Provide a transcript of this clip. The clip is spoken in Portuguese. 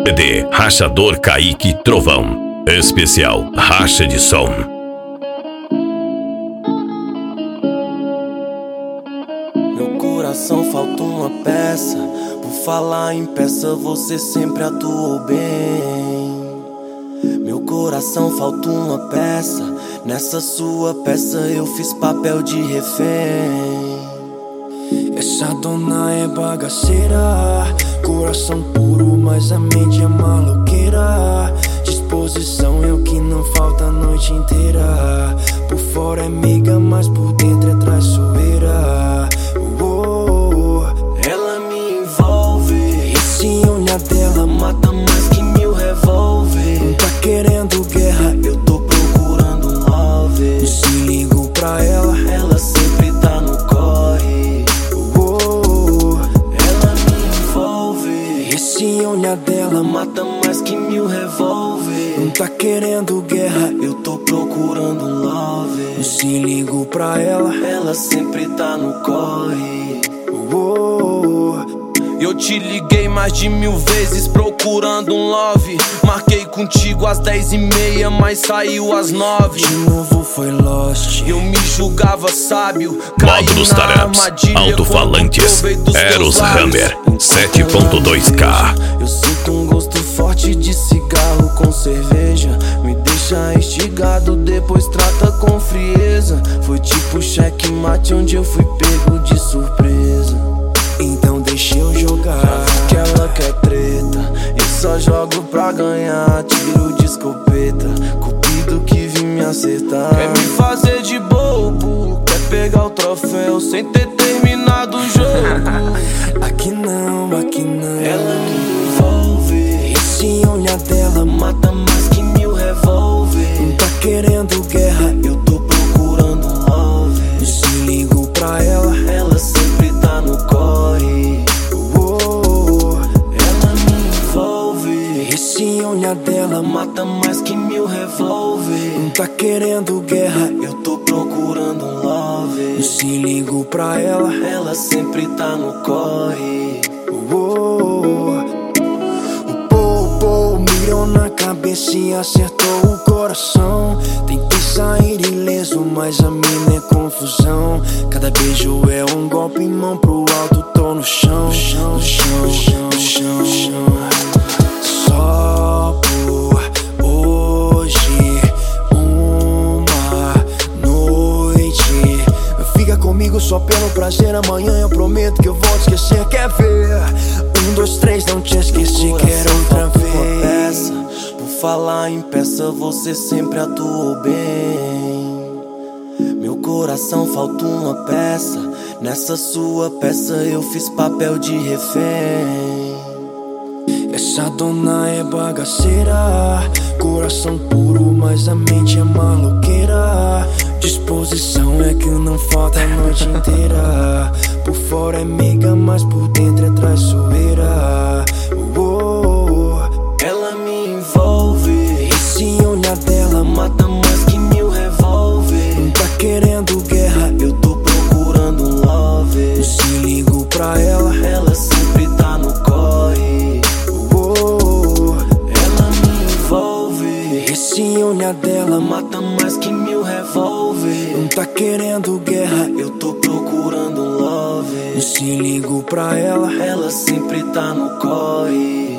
CD Rachador Kaique Trovão. Especial Racha de Som. Meu coração falta uma peça. Por falar em peça, você sempre atuou bem. Meu coração falta uma peça. Nessa sua peça eu fiz papel de refém. Essa dona é bagaceira, coração puro, mas a mente é maloqueira. Disposição é o que não falta a noite inteira. Por fora é amiga, mas por dentro é traiçoeira. Ela me envolve. Esse olhar dela mata mais que 1000 revólver. Não tá querendo guerra, eu tô procurando um love. Não se ligo pra ela, ela sempre tá no corre. Ela me envolve. Esse olhar dela mata mais que 1000 revólver. Não tá querendo guerra, eu tô procurando um love. Não se ligo pra ela sempre tá no corre. Eu te liguei mais de 1000 vezes procurando um love. Marquei contigo às 10h30, mas saiu às 9. De novo foi lost. Eu me julgava sábio, Módulos Taramps, alto-falantes, Eros Hammer 7.2K. Eu sinto um gosto forte de cigarro com cerveja. Me deixa instigado, depois trata com frieza. Foi tipo checkmate onde eu fui pego de surpresa. Então deixa eu jogar, que ela quer treta. Eu só jogo pra ganhar, tiro de escopeta. Cupido que vim me acertar. Quer me fazer de bobo, quer pegar o troféu sem ter terminado o jogo. Aqui não, aqui não. Ela me envolve. Esse olhar dela mata mais que 1000 revólver. Não tá querendo guerra, eu tô procurando um love. Não se ligo pra ela sempre tá no corre. Ela me envolve. Esse olhar dela mata mais que 1000 revólver. Não tá querendo guerra, eu tô procurando um love. Não se ligo pra ela sempre tá no corre. O mirou na cabeça e acertou o coração. Tentei sair ileso, mas a mina é confusão. Cada beijo é um golpe, mão pro alto, tô no chão. No chão. Só por hoje, uma noite. Fica comigo só pelo prazer, amanhã eu prometo que eu vou te esquecer. Quer ver? 1, 2, 3, não te esqueci, quero outra vez. Por falar em peça, você sempre atuou bem. Meu coração falta uma peça. Nessa sua peça eu fiz papel de refém. Essa dona é bagaceira, coração puro, mas a mente é maloqueira. Disposição é que não falta a noite inteira. Por fora é amiga, mas por dentro é traiçoeira. Ela me envolve. Esse olhar dela mata mais que 1000 revólver. Não tá querendo guerra, eu tô procurando um love. Não se ligo pra ela sempre tá no corre. Ela me envolve. Esse olhar dela mata mais que 1000 revólver. Não tá querendo guerra, eu tô procurando um love. Não se ligo pra ela sempre tá no corre.